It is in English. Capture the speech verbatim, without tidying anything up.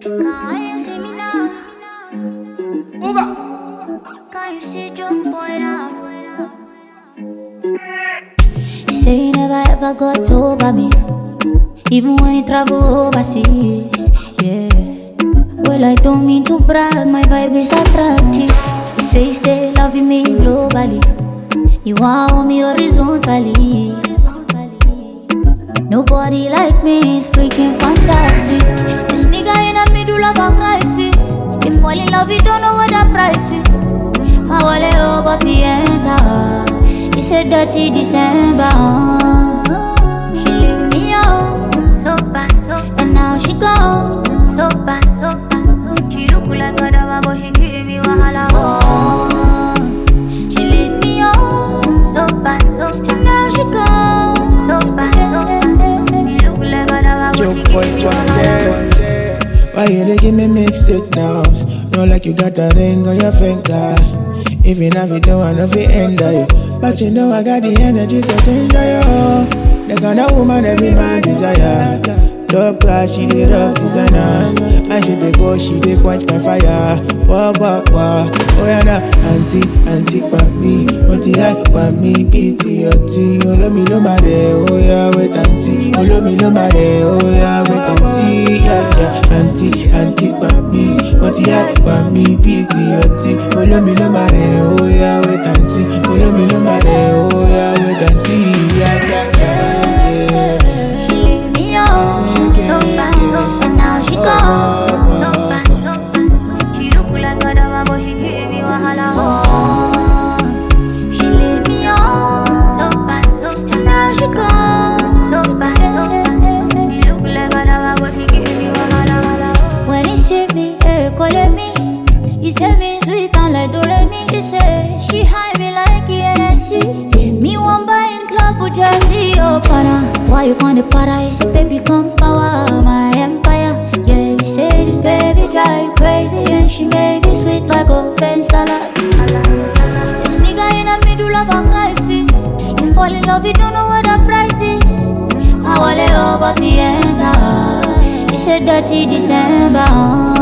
Can you see me now? Can you see your boy now? You say you never ever got over me, even when you travel overseas, yeah. Well, I don't mean to brag, my vibe is attractive. You say you stay loving me globally, you want me horizontally. Nobody like me is freaking fantastic. This nigga in the middle of a crisis. You fall in love, you don't know what the price is. My wallet over the enter. It's a dirty December. She leave me out, so bad, so bad. And now she gone, so bad, so bad. She look like a dava, but she give me wahala. Oh, she leave me out, so bad, so bad. And now she gone, so bad, so bad. Your boy one day. Why you dey give me mixed signals? Not like you got a ring on your finger. If you have it, no I know fi end you. But you know I got the energy to change you. The kind of woman every man desire. Top class, she dey rock designer. And she dey go, she dey quench my fire. Wah wah wah. Oh yeah na, auntie, auntie pa me. What you like pa me? Pity your tea. Oh love me no matter. Oh yeah, wait and see. Oh love me no matter. Oh yeah, wait and see. Yeah yeah, auntie, auntie pa me. What you like pa me? Pity your tea. Oh love me no matter. Oh yeah, wait and see. Oh love me no matter. Oh yeah, wait and see. Yeah yeah yeah yeah. She leave me out, so bad, and now she gone, so bad, so bad. She look like a dava, but she give me wahala. Oh, she leave me out, so bad, so bad. And now she gone, so bad, so bad. She look like a dava, but she give me wahala. When he see me, hey, call me. He say me sweet and like Doremi. He say she high me like E N S C. Me one buy in club for Jersey, oh para. Why you gonna para? He say baby come power my empire. Yeah, you say this baby drive you crazy, and she made me sweet like a fence salad. This nigga in the middle of a crisis. You fall in love, you don't know what the price is. My wallet over the enter. It's a dirty December.